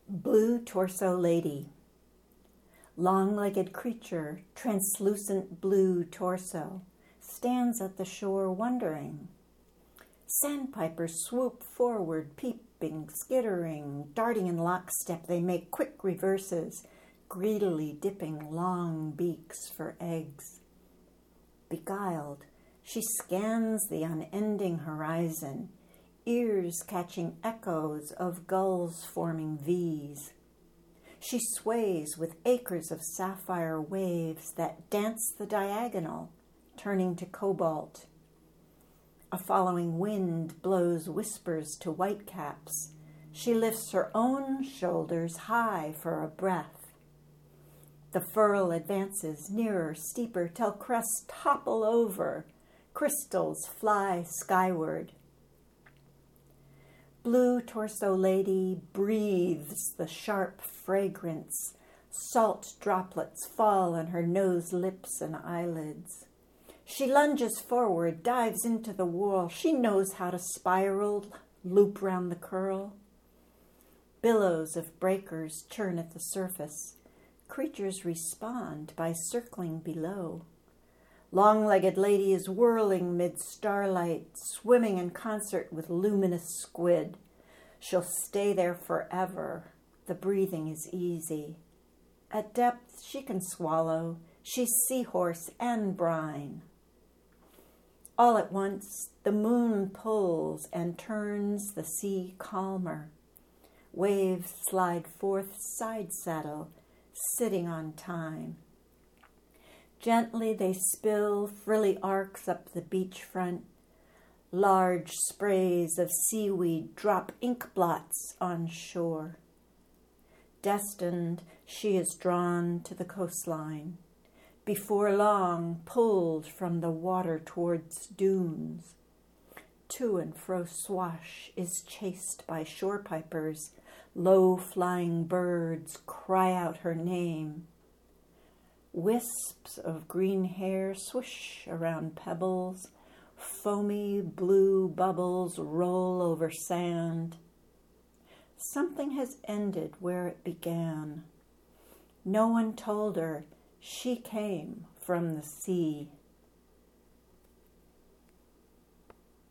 Blue Torso Lady. Long-legged creature, translucent blue torso, stands at the shore wondering. Sandpipers swoop forward, peeping, skittering, darting in lockstep. They make quick reverses, greedily dipping long beaks for eggs. Beguiled, she scans the unending horizon, ears catching echoes of gulls forming V's. She sways with acres of sapphire waves that dance the diagonal, turning to cobalt. A following wind blows whispers to whitecaps. She lifts her own shoulders high for a breath. The furl advances nearer, steeper, till crests topple over. Crystals fly skyward. Blue Torso Lady breathes the sharp fragrance. Salt droplets fall on her nose, lips, and eyelids. She lunges forward, dives into the whirl. She knows how to spiral, loop round the curl. Billows of breakers churn at the surface. Creatures respond by circling below. Long-legged lady is whirling mid-starlight, swimming in concert with luminous squid. She'll stay there forever. The breathing is easy. At depth, she can swallow. She's seahorse and brine. All at once, the moon pulls and turns the sea calmer. Waves slide forth side saddle, sitting on time. Gently they spill frilly arcs up the beachfront. Large sprays of seaweed drop ink blots on shore. Destined, she is drawn to the coastline. Before long, pulled from the water towards dunes. To and fro swash is chased by shorepipers. Low-flying birds cry out her name. Wisps of green hair swish around pebbles. Foamy blue bubbles roll over sand. Something has ended where it began. No one told her she came from the sea.